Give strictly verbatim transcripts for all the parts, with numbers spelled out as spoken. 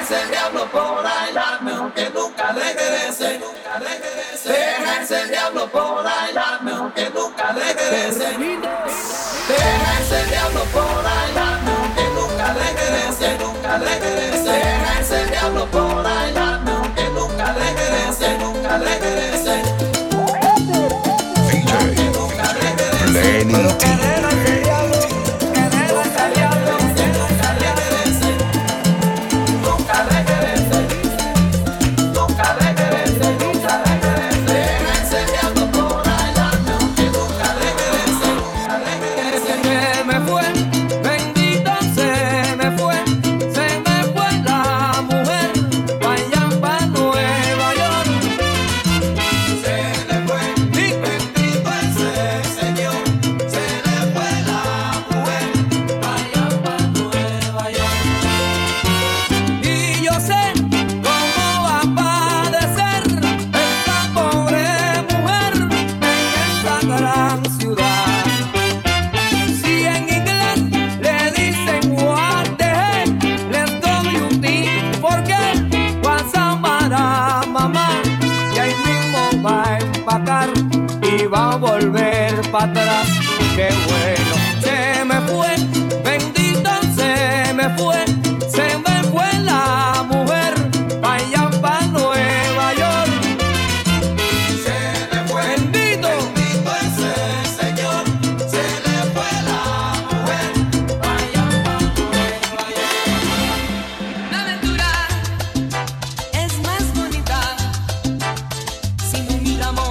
ese diablo por ahí, dame aunque nunca regrese, nunca regrese. Deja ese diablo por ahí, dame aunque nunca regrese. Deja ese diablo por ahí, dame aunque nunca regrese, nunca regrese. Deja ese diablo por ahí, dame aunque nunca regrese, nunca regrese. D J Lenny T. Y va a volver para atrás, qué bueno. Se me fue, bendito se me fue, se me fue la mujer, pa' allá pa' Nueva York. Se me fue, bendito, bendito es el Señor, se le fue la mujer, pa' allá pa' Nueva York. La aventura es más bonita si no miramos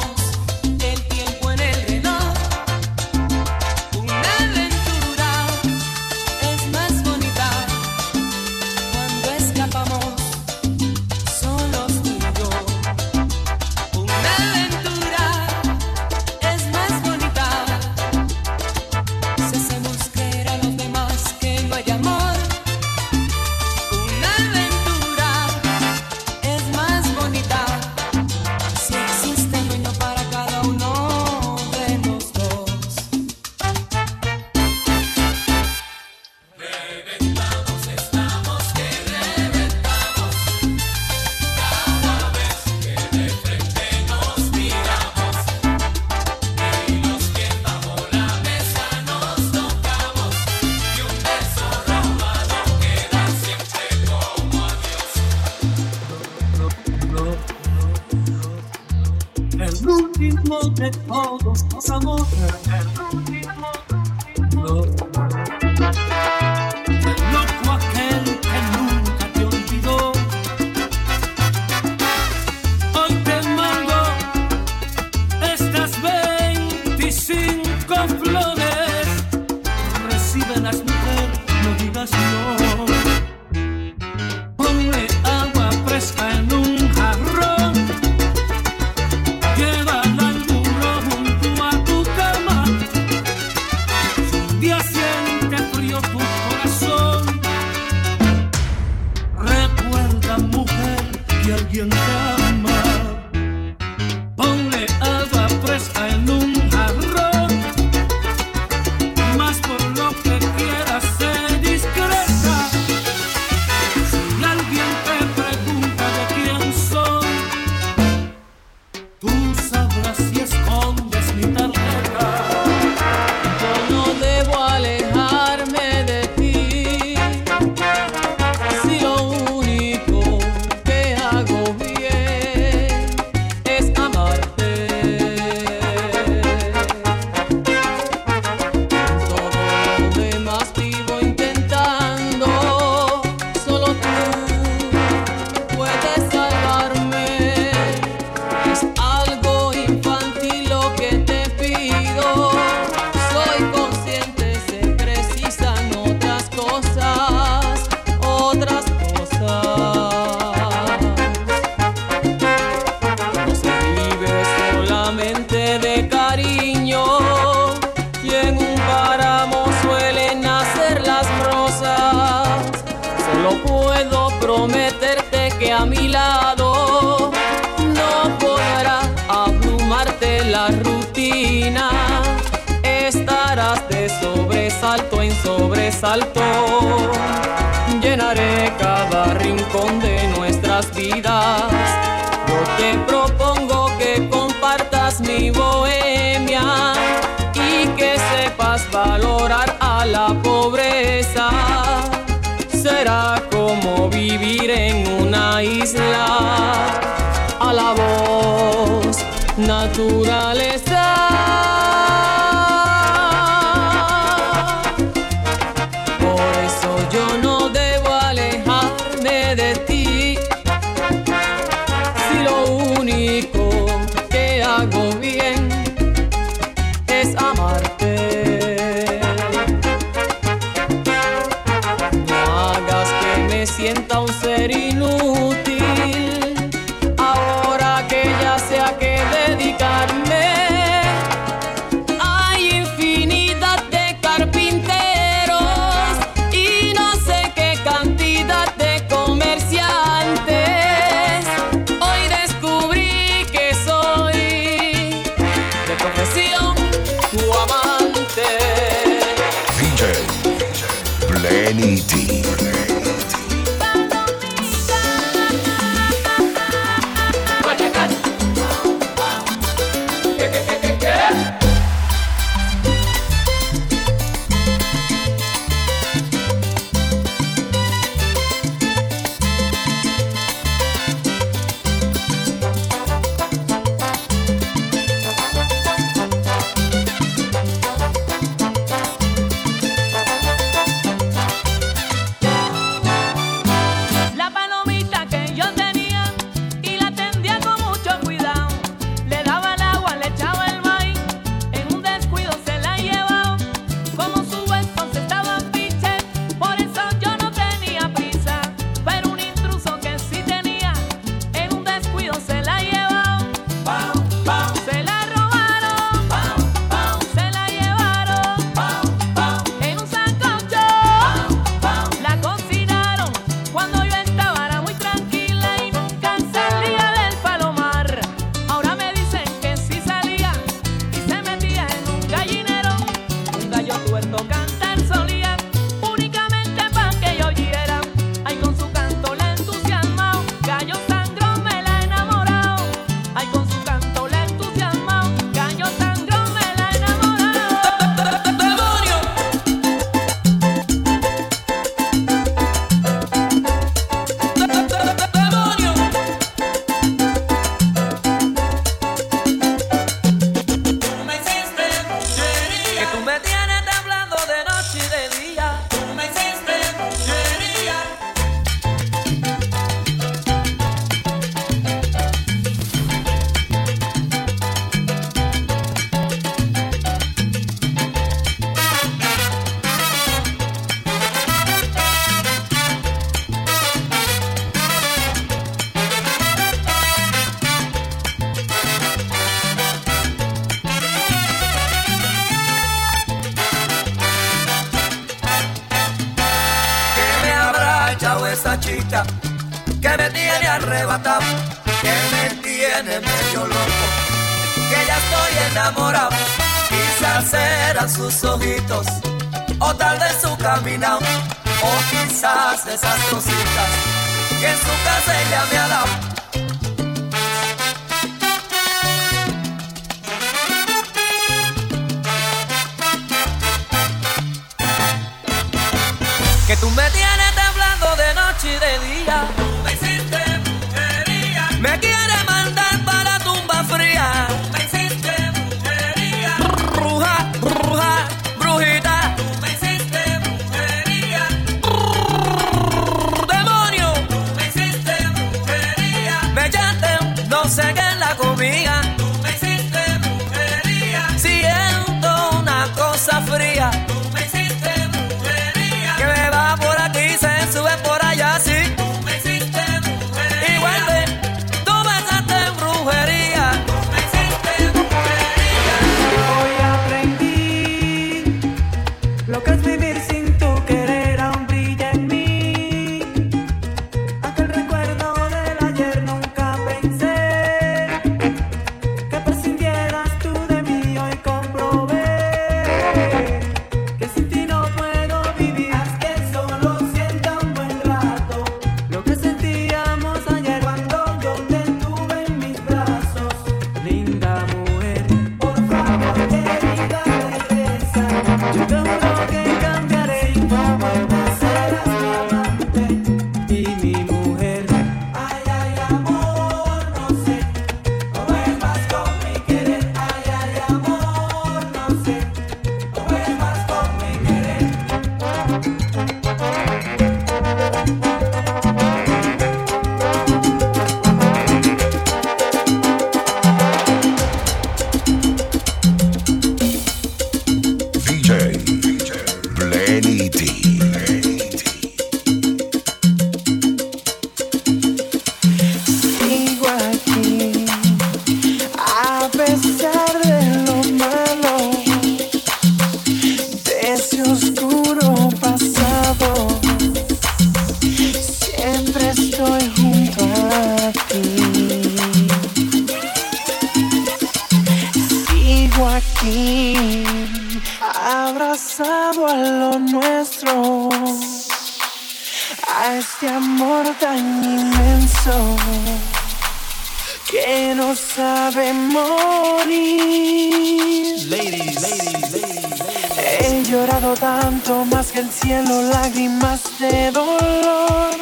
de todos los amores, el último, no. El loco aquel que nunca te olvidó, hoy te mando estas veinticinco flores, recíbelas mujer, no digas no. Ponle agua fresca en un jarrón, llévala al muro junto a tu cama. Si un día siente frío tu corazón, recuerda mujer que alguien te ama. Ponle agua fresca en un jarrón, más por lo que quieras ser discreta. Si alguien te pregunta de quién soy, tú sabrás si escondes mi tarjeta. Yo no debo alejarme de ti, si lo único que hago bien es amarte. Todo lo demás vivo intentando, solo tú puedes salvarme. Es algo infantil lo que te pido, soy consciente, se precisan otras cosas, otras cosas. No se vive solamente de cariño, y en un páramo suelen nacer las rosas. Solo puedo prometerte que a mi lado no podrá abrumarte la rutina. Estarás de sobresalto en sobresalto, llenaré cada rincón de nuestras vidas. Yo te propongo que compartas mi bohemia y que sepas valorar a la pobreza. Será como vivir en una isla a la voz naturaleza. Por eso yo no debo alejarme de ti, si lo único que hago bien es amarte. No hagas que me sienta un ser inútil, ahora que ya sé a qué dedicarme. Hay infinidad de carpinteros y no sé qué cantidad de comerciantes. Hoy descubrí que soy de profesión tu amante. D J Lenny T. Esa chica que me tiene arrebatado, que me tiene medio loco, que ya estoy enamorado. Quizás eran sus ojitos, o tal vez su caminado, o quizás esas cositas que en su casa ella me ha dado. Que tú me tienes temblando de noche y de día. Tú me hiciste brujería. Me quieres mandar para la tumba fría. Tú me hiciste brujería. Bruja, bruja, brujita. Tú me hiciste brujería. Demonio. Tú me hiciste brujería. Me echaste no sé qué en la comida. Tú me hiciste brujería. Siento una cosa fría. Tú me hiciste brujería. Que me va por aquí, se sube por allá, sí. Tú me hiciste a este amor tan inmenso que no sabe morir. Ladies, ladies, ladies, ladies. He llorado tanto más que el cielo, lágrimas de dolor.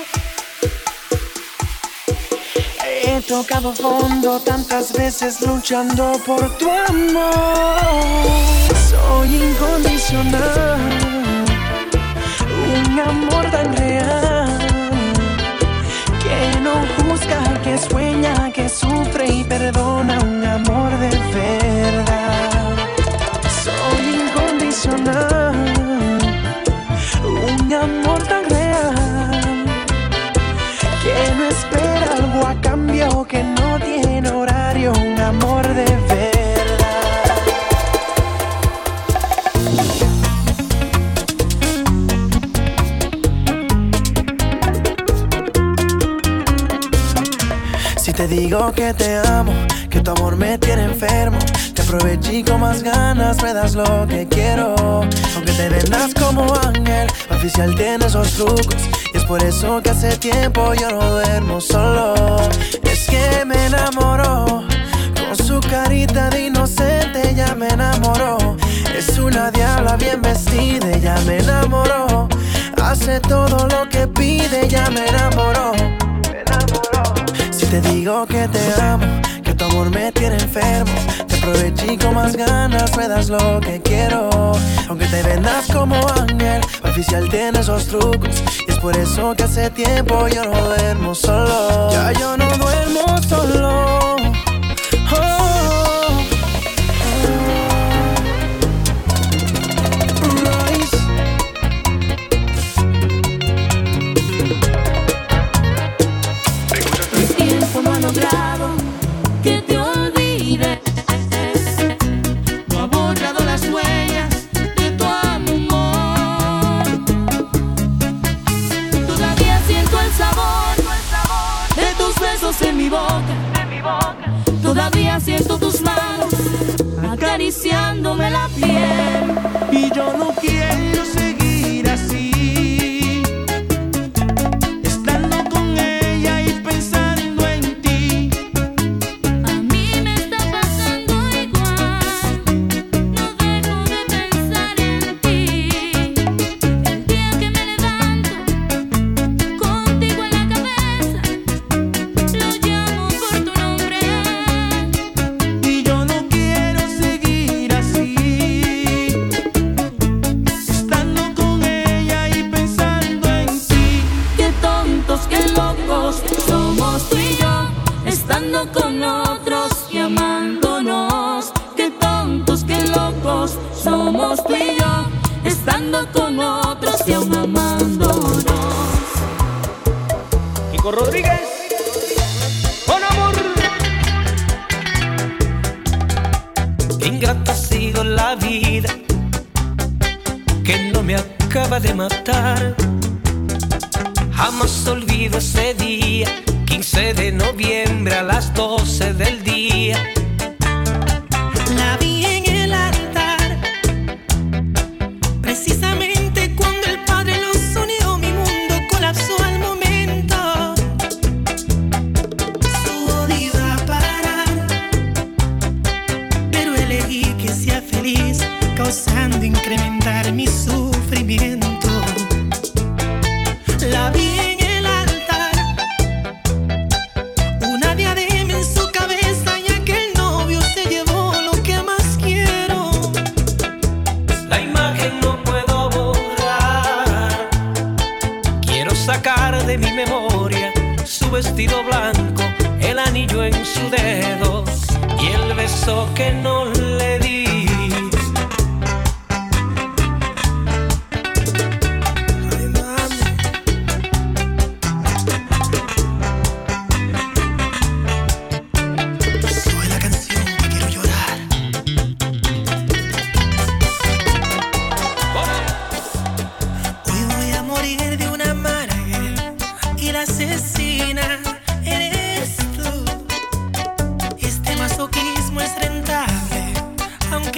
He tocado fondo tantas veces luchando por tu amor. Soy incondicional, un amor tan real que no juzga, que sueña, que sufre y perdona, un amor de verdad. Soy incondicional, un amor tan real que no espera algo a cambio, que no tiene horario, un amor de verdad. Si te digo que te amo, que tu amor me tiene enfermo, te aproveché y con más ganas me das lo que quiero. Aunque te vendas como ángel, oficial tiene esos trucos, y es por eso que hace tiempo yo no duermo solo. Es que me enamoró, con su carita de inocente ella me enamoró. Es una diabla bien vestida, ella me enamoró. Hace todo lo que pide, ella me enamoró. Si te digo que te amo, que tu amor me tiene enfermo, te aproveché y con más ganas me das lo que quiero. Aunque te vendas como ángel, oficial tiene esos trucos, y es por eso que hace tiempo yo no duermo solo. Ya yo no duermo solo. Oh, oh, oh. Royce. El tiempo no ha logrado que te olvides, no ha borrado las huellas de tu amor. Todavía siento el sabor de tus besos en mi boca, todavía siento tus manos acariciándome la piel. Y yo no quiero seguir así, estando con ella y pensando en ti. A mí me está pasando igual, no dejo de pensar en ti. El día que me levanto, contigo en la cabeza, lo llamo por tu nombre. Y yo no quiero seguir así, estando con ella y pensando en ti. Qué tontos, qué locos somos tú y yo, estando con otros y amándonos. Qué tontos, qué locos somos tú y yo, estando con otros y aún amándonos. Kiko Rodríguez, con amor. Ingrata ha sido la vida que no me acaba de matar. Jamás olvido ese día, quince de noviembre a las doce del día. La vi en el altar, precisamente cuando el Padre los unió, mi mundo colapsó al momento. Su odio iba a parar, pero elegí que sea feliz, causando incrementar mi sufrimiento. La vi en el altar, una diadema en su cabeza, y aquel novio se llevó lo que más quiero. La imagen no puedo borrar, quiero sacar de mi memoria su vestido blanco, el anillo en su dedo y el beso que no le di. Ay, mami. Soy la canción que quiero llorar. Hoy voy a morir de una amarga, y la asesina eres tú. Este masoquismo es rentable, aunque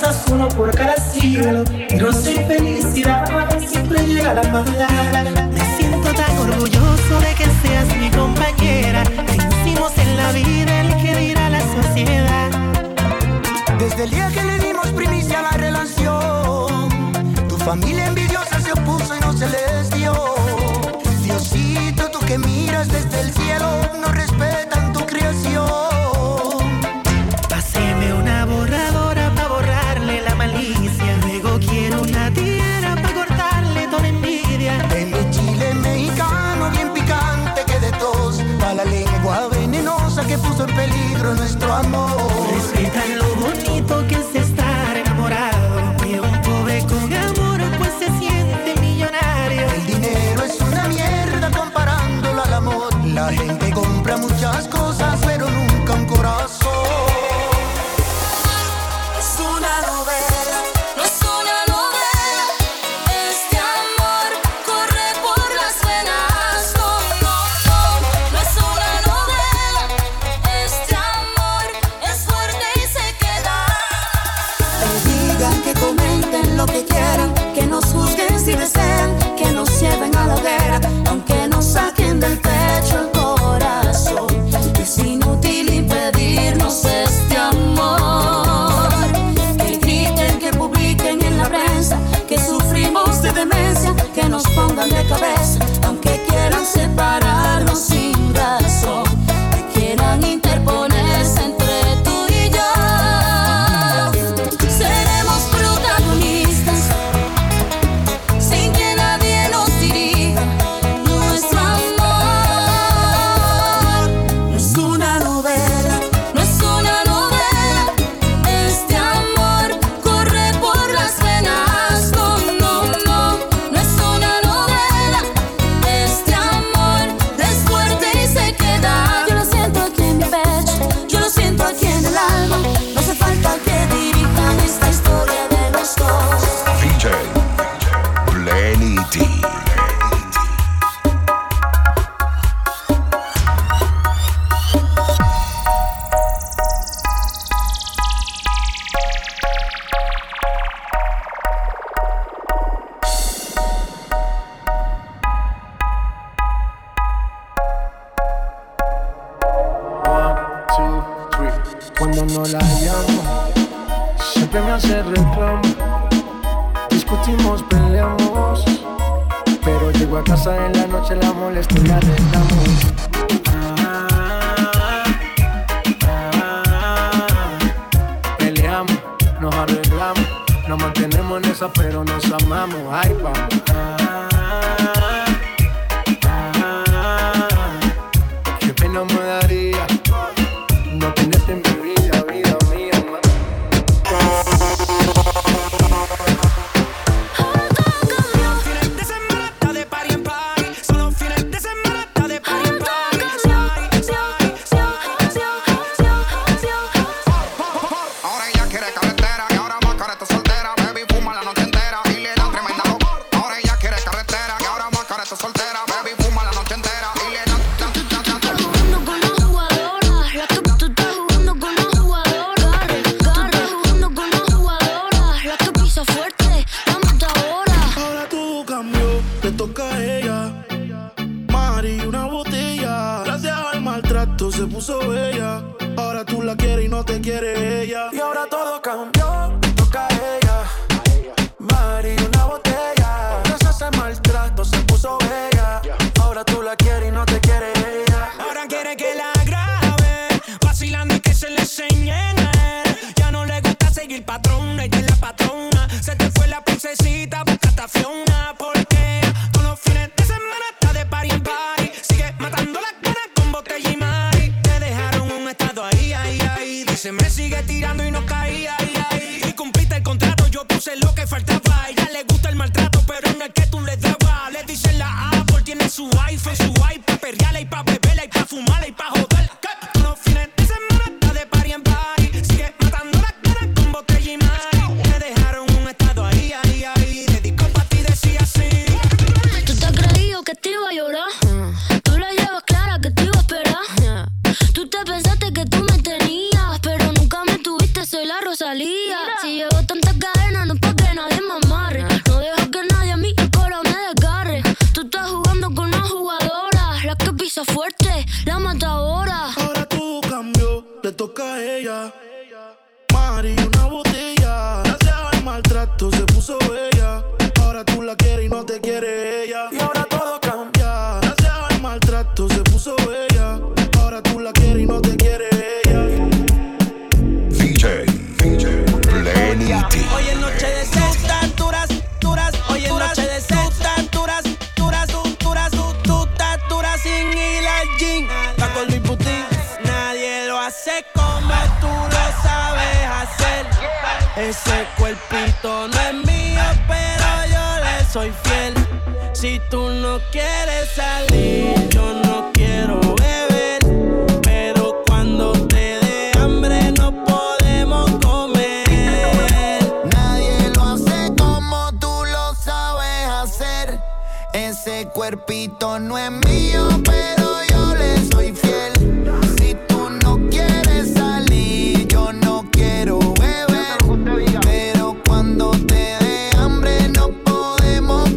cosas, uno por cada siglo. Pero sin felicidad siempre llega la mala. Me siento tan orgulloso de que seas mi compañera. Te hicimos en la vida el que dirá la sociedad. Desde el día que le dimos primicia a la relación, tu familia envidiosa se opuso y no se les dio. Diosito, tú que miras desde el cielo, no respetan tu creación. Páseme una borradora pa' borrarle la malicia. Luego quiero una tierra pa' cortarle toda envidia. De mi chile mexicano bien picante que de tos, pa' la lengua venenosa que puso en peligro nuestro amor. Respetan lo bonito que es estar enamorado. Y un pobre con amor pues se siente millonario. El dinero es una mierda comparándolo al amor. La gente compra muchas cosas pero nunca un corazón. Es una novela, no es una novela. Este amor corre por las venas. No, no, no, no es una novela. Este amor es fuerte y se queda. Que digan, que comenten lo que quieran, que nos juzguen si desean, que nos lleven a la hoguera, aunque nos saquen del pecho el corazón. Es inútil impedirnos este amor. Que griten, que publiquen en la prensa que sufrimos de demencia, que nos pongan de cabeza, aunque quieran separarnos sin razón, que quieran interponerse entre tú y yo. Seremos protagonistas sin que nadie nos dirija. Nuestro amor no es una novela, no es una novela. Este amor corre por las venas. No, no, no, no es una novela. Este amor es fuerte y se queda. Yo lo siento aquí en mi pecho, yo lo siento aquí en el alma. No hace falta que dirijan esta historia de los dos. D J Blenny D. Cuando no la llamo, siempre me hace reclamo. Discutimos, peleamos, pero llego a casa en la noche, la molesto y la reclamo. Peleamos, nos arreglamos, nos mantenemos en esa, pero nos amamos. Ay, vamos. Qué pena me daría no tenerte en mi vida, vida mía, ma. Fines de semana está de party en party. Solo fines de semana está de party en party. Ahora ella quiere carretera y ahora más careta soltera. Baby fuma la noche entera y le dan tremenda loca. Ahora ella quiere carretera y ahora más careta soltera. Baby fuma la noche entera y le dan, dan, dan, dan, dan. Jugando con la jugadora, la que tú estás jugando con la jugadora. Tú estás jugando con la jugadora, la que pisa fuerte, la matadora. Ahora todo cambió, le toca a ella. Mari, una botella. Gracias al maltrato se puso bella. Ahora tú la quieres y no te quiere ella. Y ahora todo cambió, le toca a ella. Mari, una botella. Gracias al maltrato se puso bella. Ahora tú la quieres y no te quiere ella. Ahora quiere que la grabe, vacilando y que se le enseñe a él. Ya no le gusta seguir patrón, ella es la patrona. Se te fue la princesita, busca esta Fiona. Porque todos los fines de semana está de party en party. Sigue matando la cara con botella y mari. Te dejaron un estado ahí, ahí, ahí. Dice me sigue tirando y no caía, ahí, ahí. Y cumpliste el contrato, yo puse lo que faltaba. A ella le gusta el maltrato, pero en el que tú le dabas. Le dicen la Apple, tiene su iPhone, su iPad, perreala y pa' beberla y pa' fumarla y pa' joder. Todos los fines de semana está de party en party. Sigue matando la cara con botella y mari. Te dejaron un estado ahí, ahí, ahí. Dedicó pa' ti, decía así. Tú te has creído que te iba a llorar. Tú la llevas clara que te iba a esperar. Tú te pensaste que tú me tenías, pero nunca me tuviste, soy la Rosalía. Tengo tantas cadenas, no pa' que nadie me amarre. No dejo que nadie a mi cola me desgarre. Tú estás jugando con una jugadora, la que pisa fuerte, la matadora. Ahora todo cambió, le toca a ella. Mari, una botella. Gracias al maltrato se puso bella. Ahora tú la quieres y no te quiere ella. Y ahora todo cambia. Gracias al maltrato se puso bella. Ahora tú la quieres y no te quiere ella. D J, D J, Plenty. Hoy es noche de sextas duras, duras. Hoy es noche de sextas duras, duras, duras, duras, duras sin ir al gym. Está con Luis Butín. Nadie lo hace como tú lo sabes hacer. Ese cuerpito no es mío, pero yo le soy fiel. Si tú no quieres salir, yo no quiero beber. Pero cuando te dé hambre no podemos comer. Nadie lo hace como tú lo sabes hacer. Ese cuerpito no es mío, pero yo le soy fiel. Si tú no quieres salir, yo no quiero beber. Pero cuando te dé hambre no podemos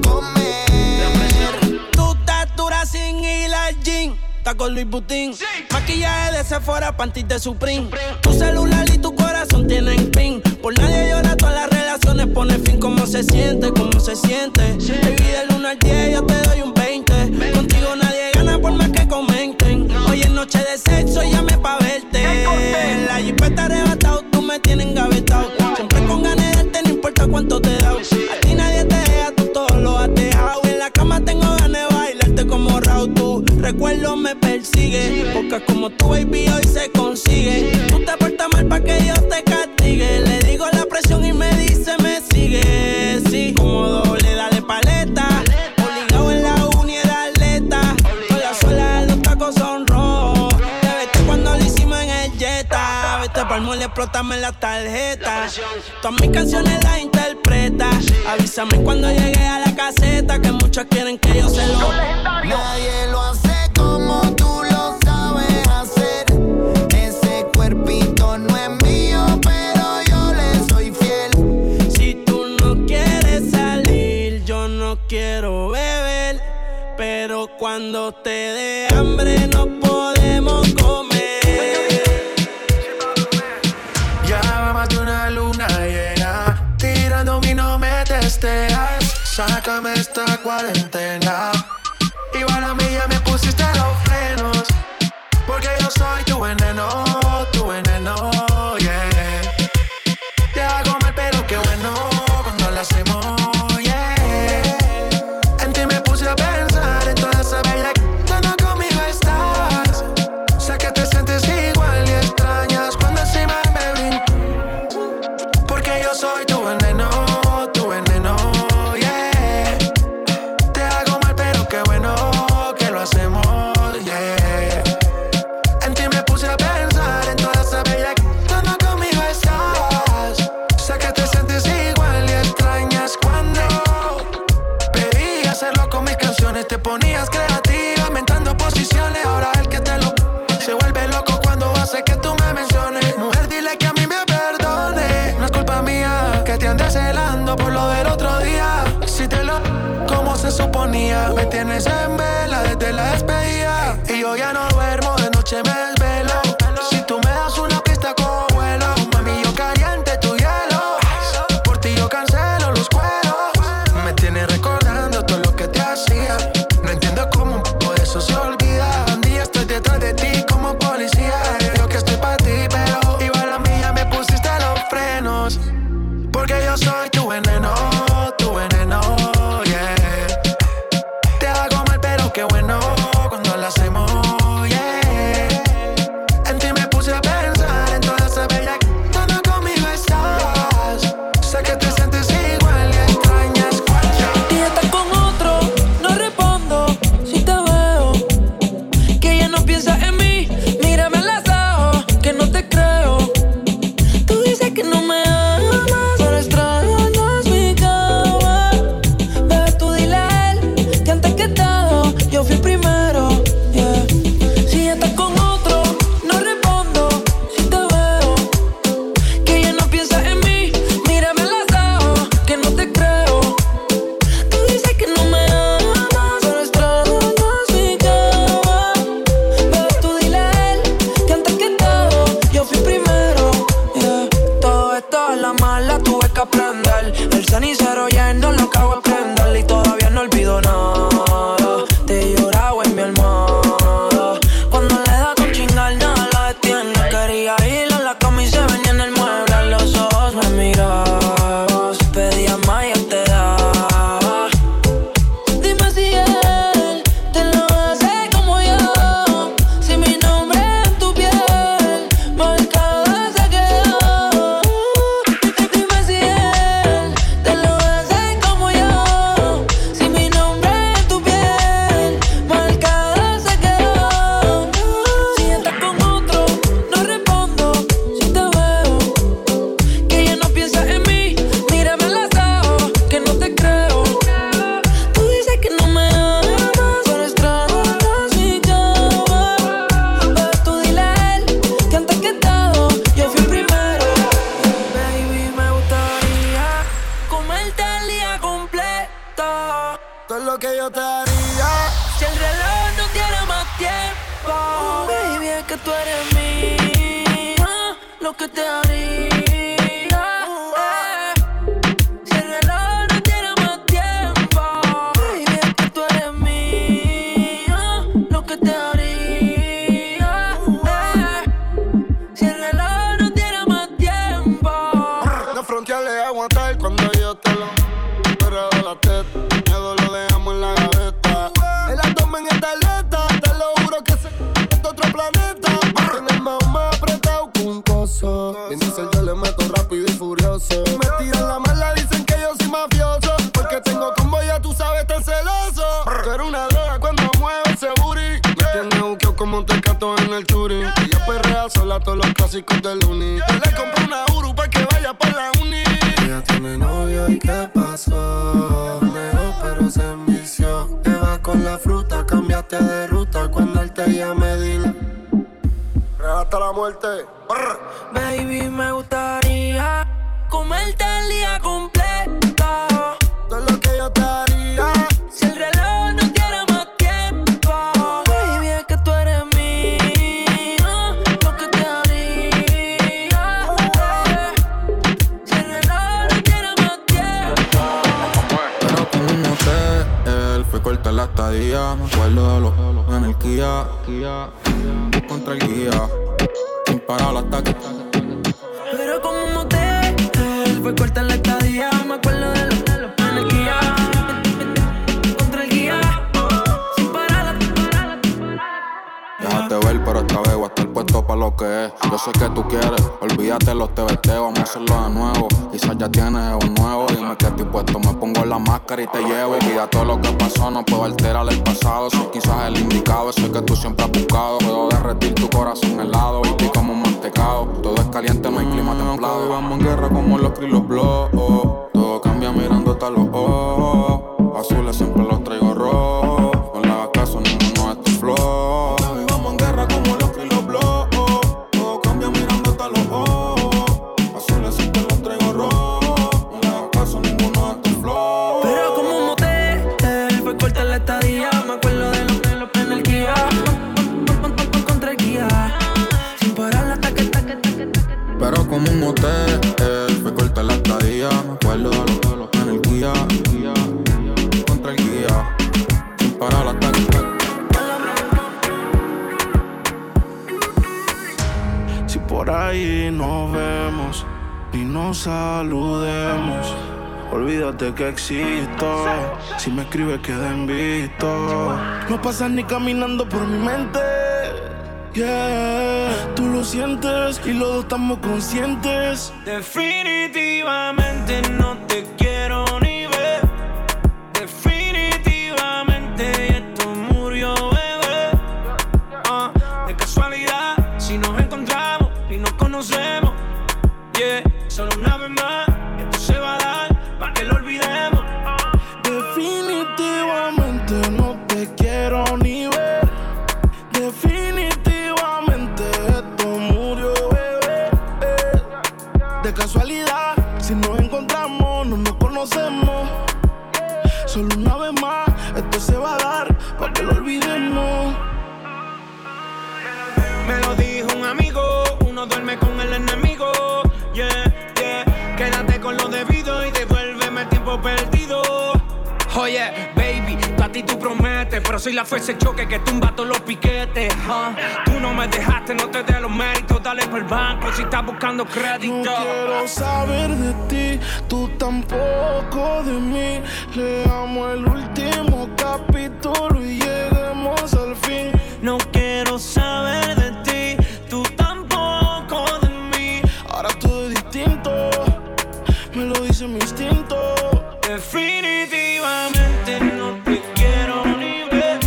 comer. Tú estás dura sin ir al gym. Está con Luis Butín. Maquillaje de Sephora, panties de Supreme. Tu celular y tu corazón tienen pin. Por nadie llora, todas las relaciones pone fin. ¿Cómo se siente? ¿Cómo se siente? Baby, del uno al diez yo te doy un veinte. Contigo nadie gana por más que comenten. Hoy es noche de sexo, llame pa' verte. La jipeta arrebatado, tú me tienes engavetado. Siempre con ganas de darte, no importa cuánto te da. A ti nadie te deja, tú todo lo has dejado. En la cama tengo ganas de bailarte como Raúl. Tu recuerdo me persigue, porque como tu baby hoy se consigue. Tú te portas mal pa' que Dios te castigue. Le digo la presión y me dice me sigue. Sí, como doble, dale paleta. Obligado en la uni era atleta. Con la suela de los tacos son rojos. Te vete cuando lo hicimos en el Jetta. Vete pa'l mole, explótame la tarjeta. Todas mis canciones las interpreta. Avísame cuando llegue a la caseta, que muchos quieren que yo se lo. Nadie lo hace como tú lo sabes hacer. Ese cuerpito no es mío, pero yo le soy fiel. Si tú no quieres salir, yo no quiero beber. Pero cuando te dé hambre no podemos comer. Ya más de una luna llena, tirando y no me testeas. Sácame esta cuarentena. Igual a mí ya me pusiste los frenos, porque yo soy tu veneno, tu veneno, yeah. Te hago mal pero qué bueno cuando lo hacemos, yeah. En ti me puse a pensar en toda esa bella que cuando conmigo estás. Sé que te sientes igual y extrañas cuando encima me brinco, porque yo soy tu veneno, tu veneno, yeah. Te hago mal pero qué bueno que lo hacemos, yeah. En ti me puse a pensar en toda esa bella que cuando conmigo estás. Sé que te sientes igual y extrañas cuando pedí hacerlo con mis canciones. Te ponías creativa inventando posiciones. Ahora el que te lo se vuelve loco cuando hace que tú me menciones. Mujer, dile que a mí me perdone. No es culpa mía que te andes celando por lo del otro día. Si te lo como se suponía, me tienes en vela desde la despedida. Y yo ya no duermo, de noche me desvelo. Si tú me das una pista como vuelo, mami, yo caliente tu hielo. Por ti yo cancelo los cueros. Me tienes recordando todo lo que te hacía. No entiendo cómo un poco de eso se olvida. Un día estoy detrás de ti como policía. Yo que estoy pa' ti, pero igual a mí ya me pusiste los frenos, porque yo soy tu veneno, tu veneno, yeah. Te hago mal pero qué bueno cuando lo hacemos, yeah. En ti me puse a pensar en toda esa bella que cuando conmigo estás. Sé que te sientes igual y extrañas cuando. Y estás con otro, no respondo si te veo. Que ya no piensas en mí, mírame en los ojos, que no te creo. Tú dices que no me amas, pero extrañas mi cara. mala tuve que aprender. El cenicero lleno lo acabo de prender y todavía no olvido nada. Te lloraba en mi almohada. Cuando le da con chingar nada la detiene. Quería ir a la cama y se venía en el mueble. A los ojos me mirabas, pedía más y yo te daba. Dime si él te lo hace como yo. Si mi nombre en tu piel marcado se quedó. Dime si él te lo hace como yo. Si mi nombre en tu piel marcado se quedó. Si estás con otro, no respondo. Si te veo, que ya no piensas en mí. Mírame en los ojos, que no te creo. Tú dices que no me amas, pero extrañas mi cama. Pero tú dile a él que antes que todo yo fui primero. Baby, me gustaría comerte el día completo. Todo lo que yo te haría. Si el reloj no tiene más tiempo, baby, es que tú eres mía. Lo que te haría. eh. Si el reloj no tiene más tiempo, baby, es que tú eres mía. Lo que te haría. eh. Si el reloj no tiene más tiempo. No frontearle aguantar cuando yo te lo pero de la teta. Miedo lo dejamos en la gaveta. El abdomen está alerta. Te lo juro que se de otro planeta. Tienes más más apretado que un coso. Bien dicen yo le meto rápido y furioso. Me tiran la mala, dicen que yo soy mafioso. Porque tengo combo, ya tú sabes, tan celoso. Tú eres una droga cuando mueves ese booty. Me tienes buqueo como un tecato en el touring. Ella perrea sola todos los clásicos del uni. Yo le compré una Uru pa' que vaya pa' la uni. Ella tiene novio y ¿qué pasó? Mejor pero se envició. Te vas con la fruta, cambiaste de ruta. Cuando él te llame, dile hasta la muerte. Brr. Baby, me gustaría comerte el día completo. Todo lo que yo te haría. Si el reloj no tiene más tiempo, baby, es que tú eres mía. Lo que te haría. eh. Si el reloj no tiene más tiempo. Pero como un hotel, fue cortar la estadía. Me acuerdo de los en el Kia, Kia contra el guía, sin parar hasta que. Pero como un motel, fue corta la estadía. Me acuerdo de los de los en el Kia, contra el guía, sin parar. Déjate ver, pero esta vez voy a estar puesto pa' lo que es. Yo sé que tú quieres, olvídate los T B T, vamos a hacerlo de nuevo. Quizás ya tienes un nuevo, dime que estoy puesto. Me pongo la máscara y te llevo. Olvida todo lo que pasó, no puedo alterar el pasado. Soy quizás el indicado, ese que tú siempre has buscado. Puedo derretir tu corazón helado, y como un mantecado. Todo es caliente, no hay clima templado. Vamos en guerra como los Chris los Blow. Todo cambia mirándote a los ojos. Azules siempre los traigo rojos. No le hagas caso, ninguno es tu flow. Vamos en guerra como los Chris los Blow. Todo cambia mirándote a los ojos. Azules siempre los traigo rojos. No le hagas caso, ninguno es tu flow. Pero como un motel, fue corta la estadía. Me acuerdo de los de los en el Kia, contra el guía, sin parar hasta que hasta que hasta que. Pero como un hotel, fue corta la estadía. Me acuerdo de los de los en el Kia, Kia contra el guía, sin parar hasta que. Si por ahí nos vemos y nos saludemos, olvídate que existo. Si me escribes queda en visto. No pasas ni caminando por mi mente. Yeah, tú lo sientes y los dos estamos conscientes. Definitivamente no te quiero ni ver. Definitivamente esto murió, bebé. Ah, de casualidad, si nos encontramos y nos conocemos, yeah, solo una vez más, esto se va a dar para que lo olvidemos. Definitivamente no te quiero ni ver. Definitivamente esto murió, bebé. De casualidad, si nos encontramos, no nos conocemos. Solo una vez más, esto se va a dar para que lo olvidemos. Me lo dijo un amigo, uno duerme con el enemigo. Yeah, yeah, queda quédate con lo debido y devuélveme el tiempo perdido. Oye, baby, tú a ti tú prometes, pero soy la fuerza de choque que tumba todos los piquetes. huh? Tú no me dejaste, no te dé los méritos, dale por el banco si estás buscando crédito. No quiero saber de ti, tú tampoco de mí. Leamos el último capítulo y lleguemos al fin. No quiero saber de ti, tú tampoco de mí. Ahora todo es distinto, me lo dice mi instinto. Definitivamente no te quiero ni ver.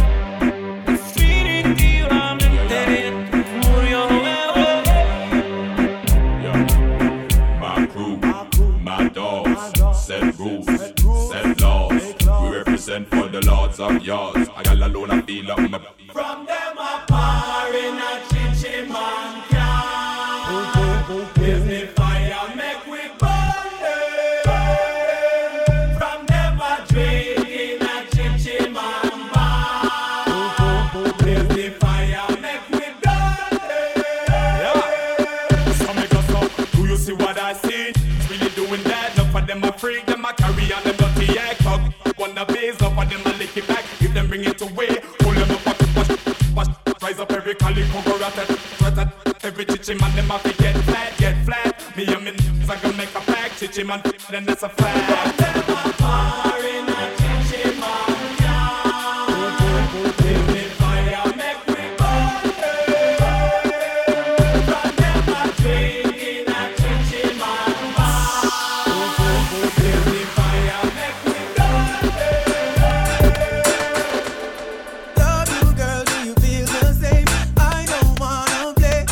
Definitivamente murió bebé. My crew, my dogs, set rules, set laws. We represent for the lords of yours. I got alone, I feel up my. From them a par in a chichi man can. Give me fire, make we burn it. From them a drink in a chichi man bar. Give me fire, make we burn it. So make us up, do you see what I see? Really doing that, enough of them a freak. Them a carry on them dirty act talk. Wanna base, enough of them a lick it back. If them bring it away, pull them up, wash, wash, rise up every calico, go rat rat. Every chichi man, them have to get flat, get flat. Me and me n***s I can make a pack, chichi man, then that's a fact. Them a par in a chichi man can. Give me fire, make we burn it. From them a drink in a chichi man bar. Give me fire, make we burn it. Love you, girl, do you feel the same? I don't wanna play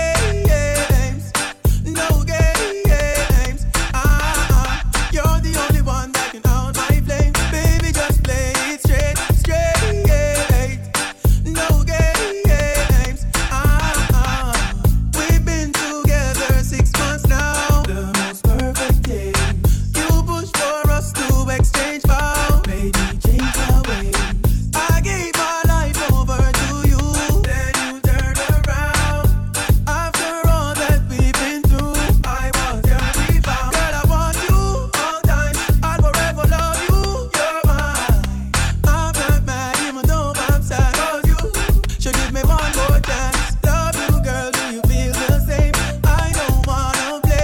games, no games. Ah, ah, you're the only one that can out my flame. Baby, just play it straight, straight. No games. Ah, ah, we've been together six months now. The most perfect day. You pushed for us to exchange vows, made me change my ways. I gave my life over to you, then you turned around. After all that we've been through, I was your rebound. Girl, I want you all time, I'll forever love you, you're mine. I'm not mad, even though I'm sad, 'cause you should give me one more chance. Love you, girl, do you feel the same? I don't wanna play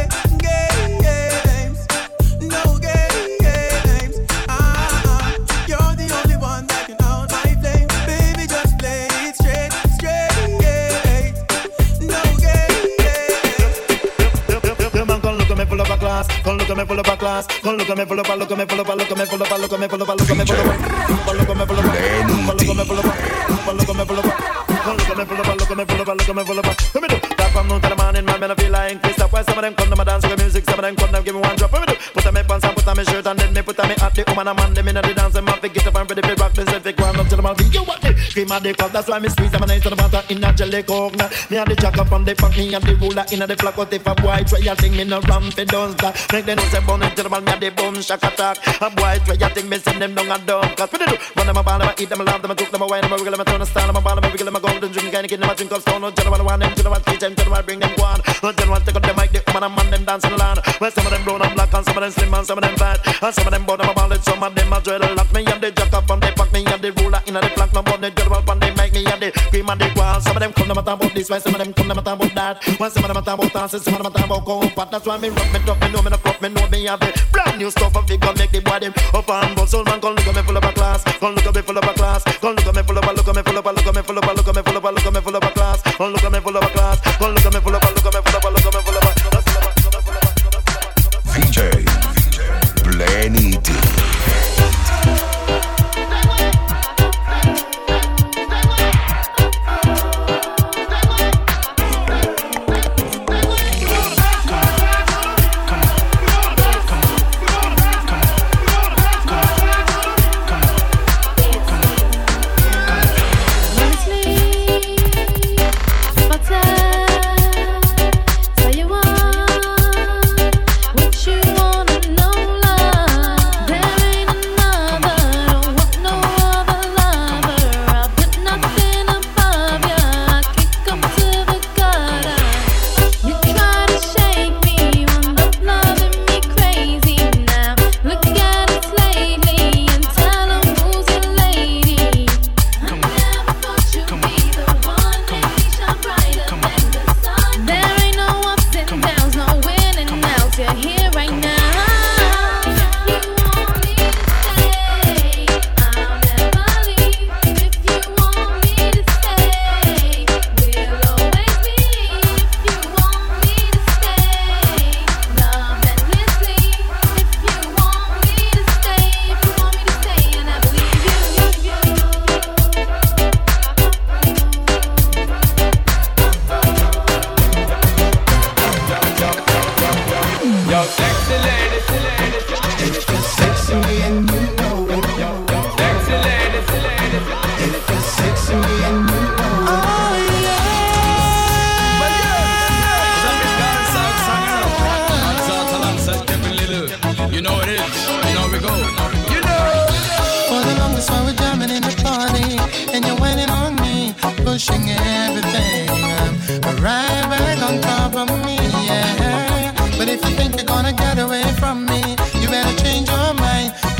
games, no games. Ah, ah, you're the only one that can out my flame. Baby, just play it straight, straight. No games. The man come look at me full of a class, come look at me full of a class, come look at me full of a, look at me full of a, look at me full of a, look at me full of a, look at me full of a, look at me full of a, look at me full of a, look at me full of a, look at me full of a, look at me full of a, look at me full of a, look at me full of a. Let me do that from noon to the morning, man. Man, I feel like Chris. Why some of them come to my dance with music, some of them come to give me one drop. Let me do put on my pants and put on my shirt and then me put on me hat. The woman and man, them inna the dance, them have to get up and ready to rock. Them say they go up to the mouth. You what? Scream at the club, that's why me squeeze them and I to the butter in a jelly coke. Me and the jack up on the fuck, me and the ruler in a the flock. But if a boy try a thing, me no ram for done that. Make them know say bun into the man, me and the bum shack attack. A boy try a thing, me send them down a dump. Cause what they do? Run them a ball, them a eat them, a laugh them, a took them away, them a wiggle them, a turn a style, them a ball, them a wiggle them, a golden drink, kind of kid them a drink of stone. No general one, them general teach them, general bring them one. No general take up the mic, the woman and man them dancing along. Well, some of them brown and black, and some of them slim, and some of them fat, and some of them bout them a ball, some of them a dreadlock. Me and the jack up on the pack, me and the ruler in the flank, no more the general one, they make me and the cream and the wall. Some of them come them a talk about this, while some of them come them a talk about that. While some of them a talk about dances, some of them a talk about comfort. That's why me rock me tough, me know me no fuck, me know me have the brand new stuff of it, gonna make the body up and bust. Soul man, come look at me full of a class, come look at me full of a class, come look at me full of a, look at me full of a, look at me full of a, look at me full of a, look at me full of a class, come look at me full of a class, come look at me full of a, look at me full of a, look at me full of a. V J Blaney D. Honestly, if I tell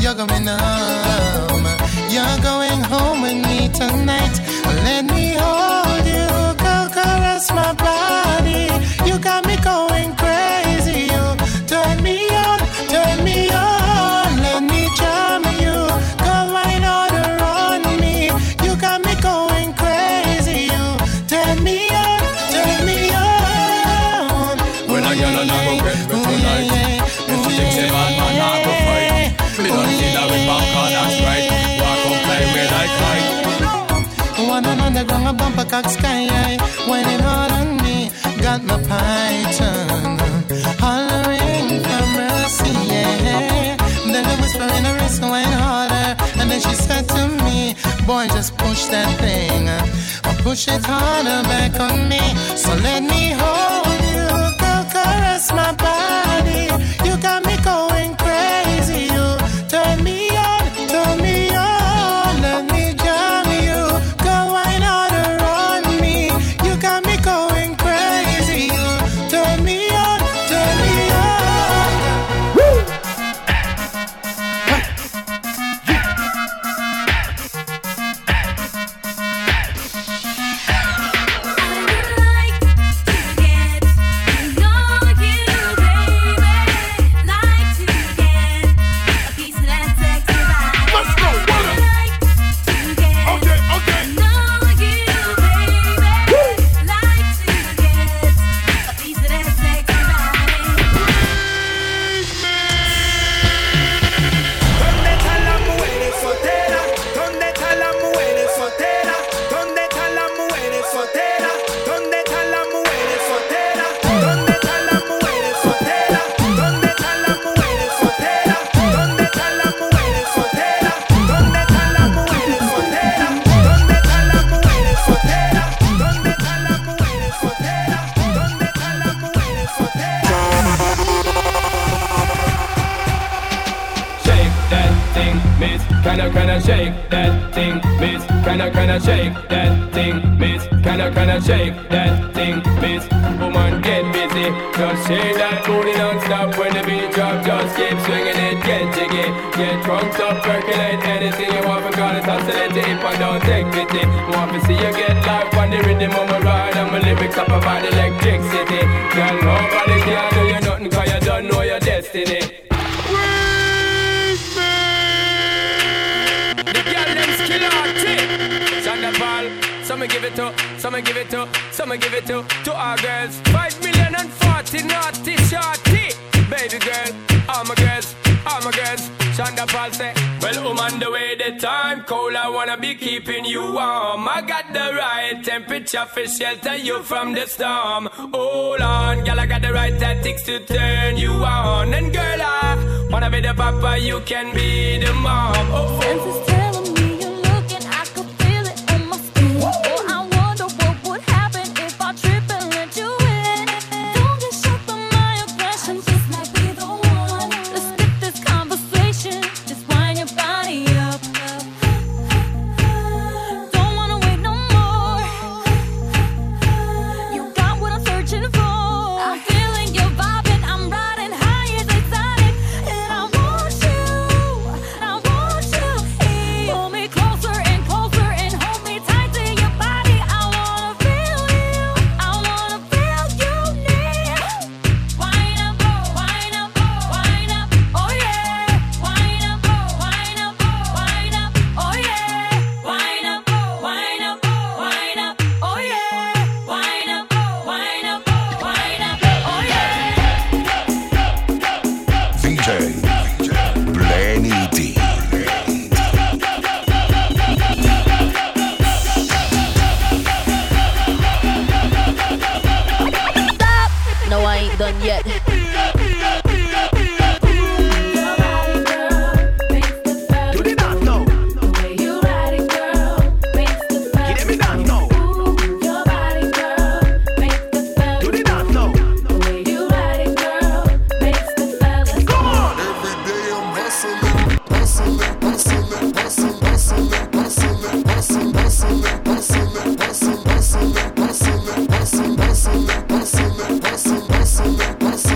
you're going home. You're going home with me tonight. Let me hold you, girl, caress my body. You got me going crazy. You turn me on, turn me on. Let me charm you, go wine order on me. You got me going crazy. You turn me on, turn me on. When I get on, I go get me tonight. If you think say man, man, I go fight. Me don't see that with back on, that's right. Walk up play with I fight. One on the ground, a bumper cock sky. Whining hard on me, got my python hollering for mercy, yeah. Then I whisper in her wrist, wine harder. And then she said to me, boy, just push that thing, or push it harder back on me. So let me hold you, girl, caress my body. You got me going crazy. You turn me on, turn me on. Let me jam you, go wine order on me. You got me going crazy. You turn me on, turn me on. Woo! Kinda, kinda shake that thing, miss. Kinda, kinda shake that thing, miss. Kinda, kinda shake that thing, miss. Woman, get busy. Just shake that booty non-stop when the beat drop. Just keep swinging it, get jiggy. Get drunk up, percolate anything you want. Because it's oscillating if I don't take pity. Want to see you get live on the rhythm of my ride. And my lyrics up about electricity. Girl, nobody can do you nothing cause you don't know your destiny. Some give it to, some give it to, some give it to, to our girls. Five million and forty naughty shorty. Baby girl, all my girls, all my girls. Shonda Paul say, well, I'm on the way, the time cold, I wanna be keeping you warm. I got the right temperature for shelter you from the storm. Hold on, girl, I got the right tactics to turn you on. And girl, I wanna be the papa, you can be the mom. Oh, oh. Hustling, hustling, hustling, hustling, hustling, hustling, hustling, hustling, hustling,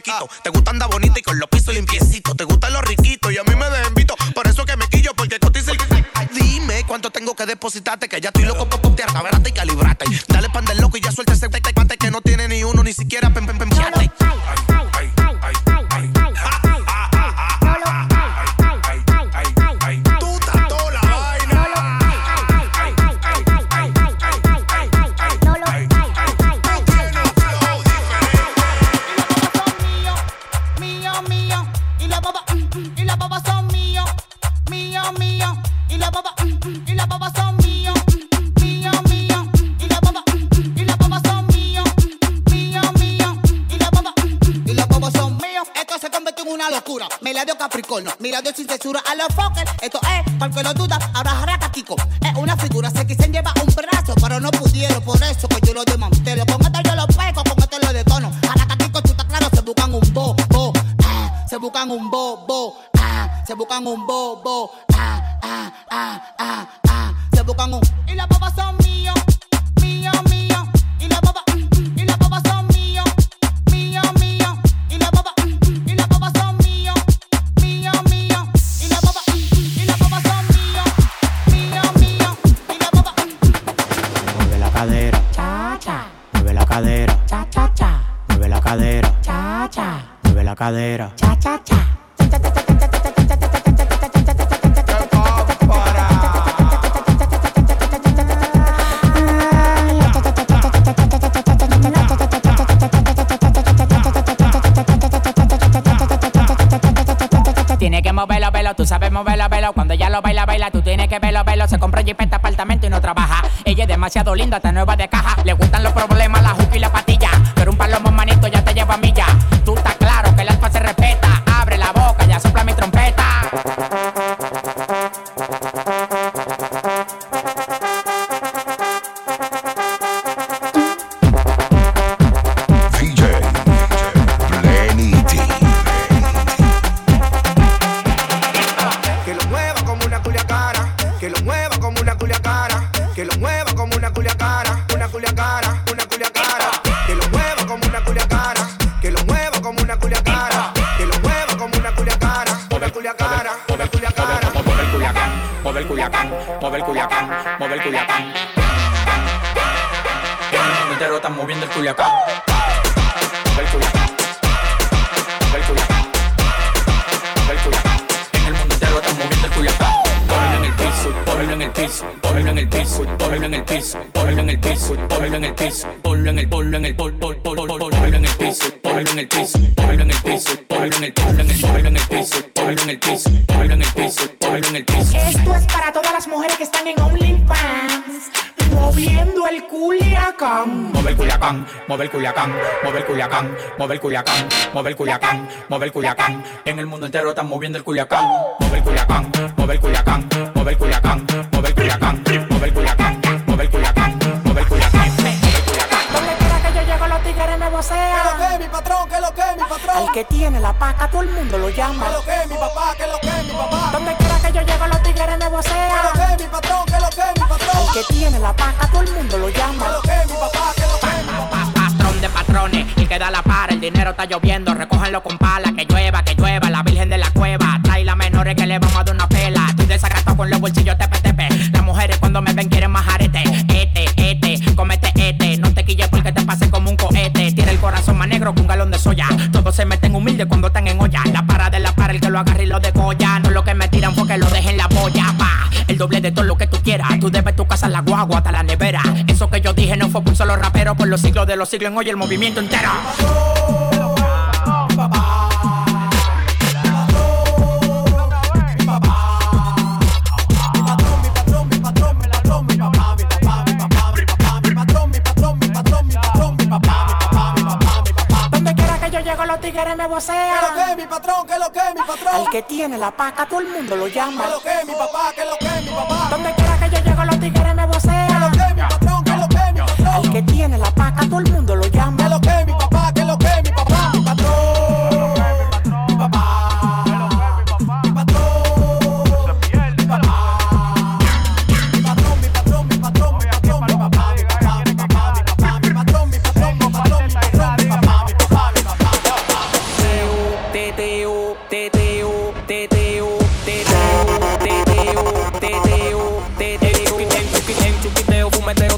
quito. Te gusta andar bonita y con los pisos limpiecitos. Te gustan los riquitos y a mí me desinvito. Por eso que me quillo, porque cotiza el... Dime cuánto tengo que depositarte, que ya estoy loco por pontear, caberate y calibrate. Dale pan del loco y ya suelta ese tecate que no tiene ni uno, ni siquiera pem pem pem piate. Mirando sin censura a los foques. Esto es, porque lo duda, ahora jaraca Kiko. Es una figura, se quisen lleva un brazo, pero no pudieron, por eso que yo lo desmantelo. Con esto yo lo pego, con esto lo detono. Jaraca Kiko, tú estás claro, se buscan un bo, bo, ah, se buscan un bo, bo, ah, se buscan un bo, bo, ah, ah, ah, ah, ah, se buscan un. Y las babas son míos, míos, míos. Y las babas, y las babas son míos, míos, míos. Y las babas, y las babas son míos. Cadera, cha cha, mueve la cadera, cha cha cha, mueve la cadera, cha cha, mueve la cadera, cha cha cha. Tiene que moverlo, velo, tú sabes moverlo, velo. Cuando ella lo baila, baila, tú tienes que verlo, velo. Se compra jipeta, apartamento y no trabaja. Ella es demasiado linda, está nueva de caja. Le gustan los problemas, la juca y la patilla. Pero un palomo manito ya te lleva a milla. Tú estás claro que el alfa se respeta. Abre la boca, ya sopla mi trompeta. Mueve el Culiacán, mueve el Culiacán, mueve el Culiacán. En el mundo entero están moviendo el Culiacán. Mueve el Culiacán, mueve el Culiacán, mueve el Culiacán. En el mundo entero están moviendo el Culiacán. Pónelo en el piso, pónelo en el piso, pónelo en el piso, pónelo en el piso, pónelo en el piso, pónelo en el piso, ponlo en el, ponlo en el, pol, pol, pol, pol, ponlo en el piso, ponlo en el piso, ponlo en el piso, ponlo en el, ponlo en el, ponlo en el piso, ponlo en el piso, ponlo en el piso, ponlo en el piso. Esto es para todas las mujeres que están en OnlyFans, moviendo el Culiacán. Mueve el Culiacán, mueve el Culiacán, mueve el Culiacán, mueve el Culiacán, mueve el Culiacán, mueve el Culiacán. En el mundo entero están moviendo el Culiacán. Mueve el Culiacán, mueve el Culiacán, mueve el Culiacán, mueve el Culiacán, mueve el Culiacán, mueve el Culiacán, mueve el Culiacán, mueve el Culiacán. Donde quiera que yo llego los tigres me vocean. ¿Qué lo que mi patrón? ¿Qué lo que mi patrón? Al que tiene la paca todo el mundo lo llama. ¿Qué lo que mi papá? ¿Qué lo que mi papá? Donde quiera que yo llego los tigres me vocean. ¿Qué lo que mi patrón? ¿Qué lo que mi patrón? Al que tiene la paca todo el mundo lo llama. ¿Qué lo que mi papá? ¿Qué lo que mi papá? Patrón de patrones, el que da la para, el dinero está lloviendo, recójanlo con pala, que llueva, que llueva, la virgen de la cueva, trae las menores que le vamos a dar una pela, estoy desacatado con los bolsillos tepe tepe, las mujeres cuando me ven quieren más arete, este, este, comete este, no te quilles porque te pase como un cohete, tiene el corazón más negro que un galón de soya, todos se meten humildes cuando están en olla, la para de la para, el que lo agarre y lo degolla, no lo que me tiran porque lo dejen la boya, pa, el doble de todo lo que tú quieras, tú debes tu casa, la guagua, hasta la nevera, eso que yo dije no fue por un solo rapero, por los siglos de los siglos en hoy el movimiento entero. Donde quiera que yo llego los tigres me vocean. ¿Qué lo que mi patrón? ¿Qué lo que mi patrón? Al que tiene la paca todo el mundo lo llama. ¿Qué lo que mi papá? ¿Qué lo que mi papá? Donde quiera que yo llego los tigres me vocean. ¿Qué lo que mi patrón? ¿Qué lo que mi patrón? Al que tiene la paca todo el mundo lo llama. ¿Qué lo que mi papá? ¿Qué lo que mi papá? Mi patrón, mi papá, mi patrón, mi papá, mi patrón, mi patrón, mi patrón, mi patrón, mi papá, mi papá, mi papá, mi papá, mi patrón, mi patrón, mi patrón, mi patrón, mi papá, mi papá, mi papá.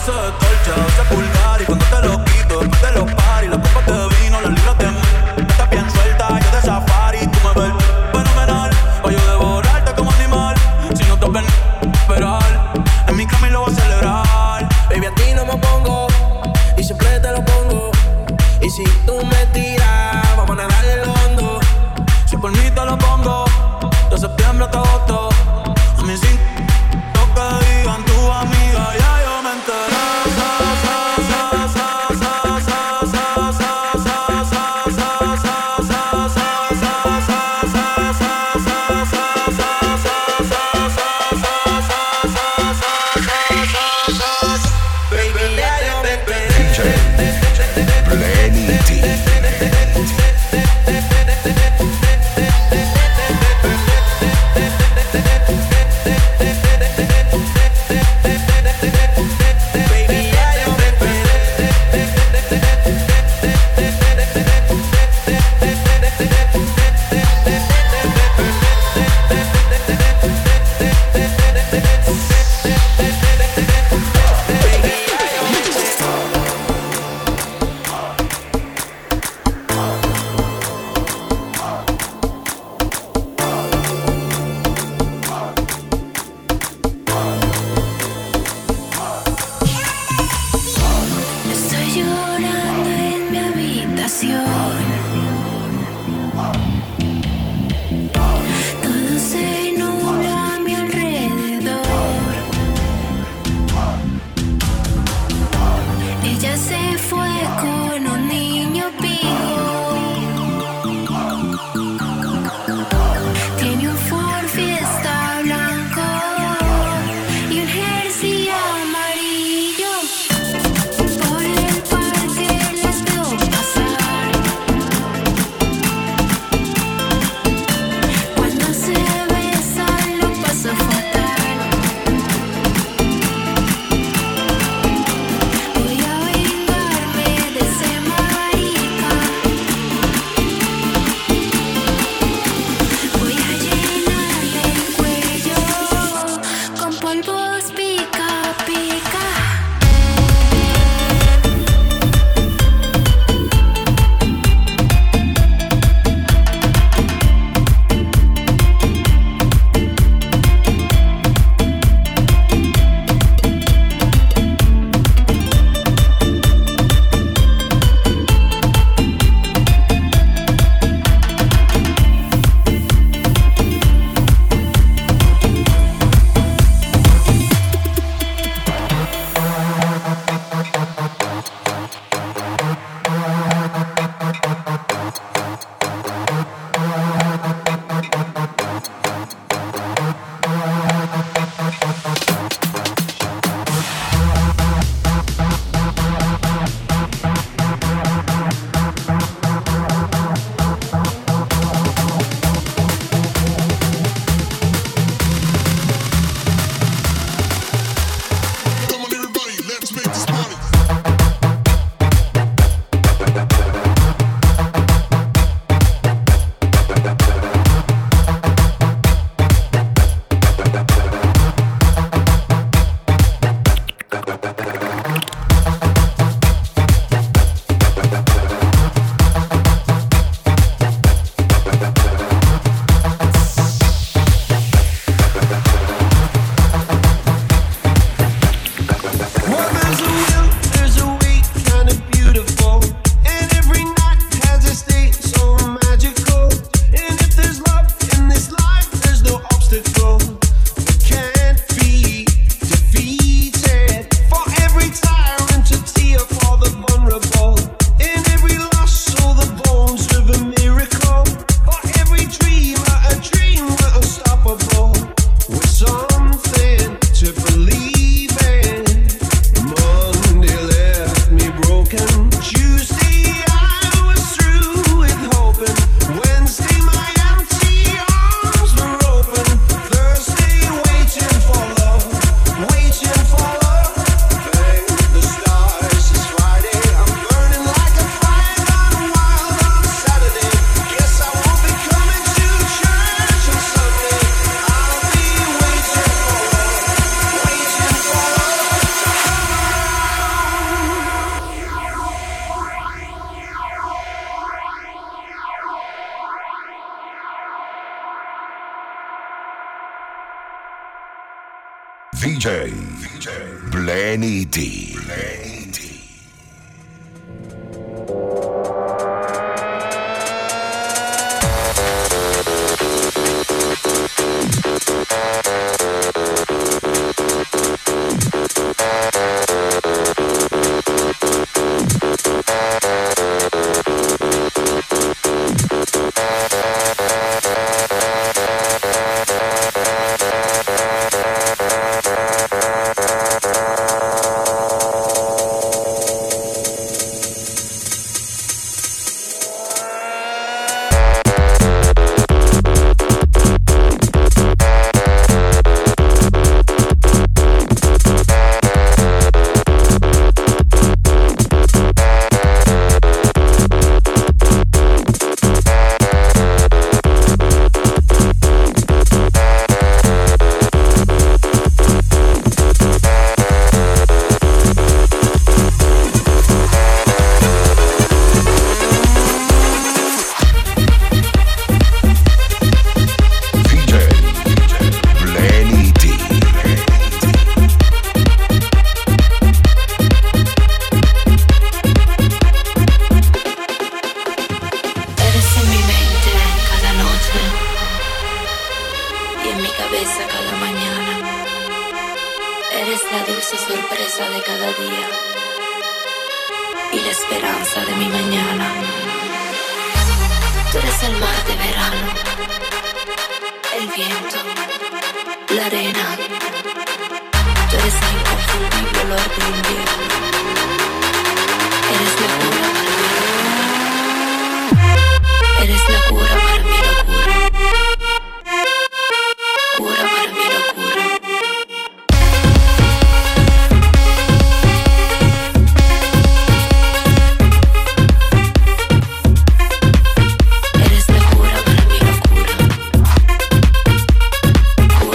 se destorcha, se pulgar y cuando te lo quito, después de los paris, las copas de vino, las libras de m. Estás bien suelta, yo de safari, tú me ves fenomenal, pa' yo devorarte como animal, si no te ven esperar, en mi cama y lo voy a celebrar. Baby, a ti no me pongo, y siempre te lo pongo, y si tú me tiras, vamos a nadar en el hondo. Si por mí te lo pongo, de septiembre hasta agosto, a mí sin lo que digan tu amiga, ya yo me enteré. D J Blenny D.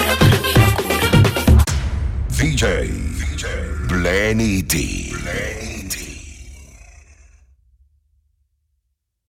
D J Blenny D.